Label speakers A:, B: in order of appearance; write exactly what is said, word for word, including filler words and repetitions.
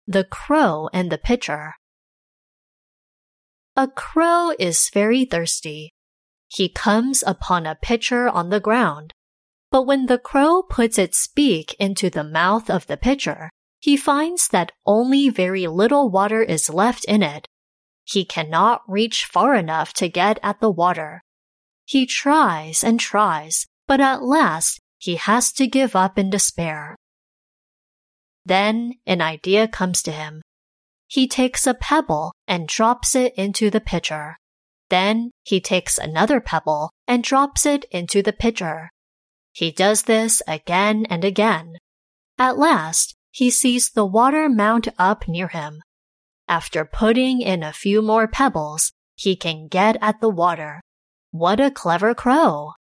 A: The Crow and the Pitcher. A crow is very thirsty. He comes upon a pitcher on the ground. But when the crow puts its beak into the mouth of the pitcher, he finds that only very little water is left in it. He cannot reach far enough to get at the water. He tries and tries, but at last he has to give up in despair. Then an idea comes to him. He takes a pebble and drops it into the pitcher. Then he takes another pebble and drops it into the pitcher. He does this again and again. At last, he sees the water mount up near him. After putting in a few more pebbles, he can get at the water. What a clever crow!